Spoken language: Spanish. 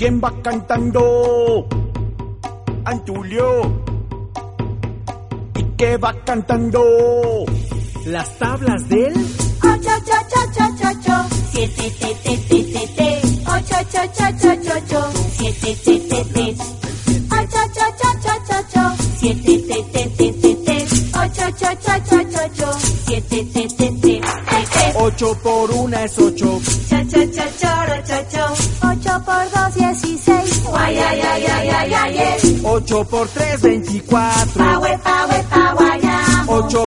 ¿Quién va cantando? Antulio. ¿Y qué va cantando? Las tablas del 8, 7, 8, 7, 7, 8 por 1 es 8. 8 por 2, 16. 8 por 3, 24. 8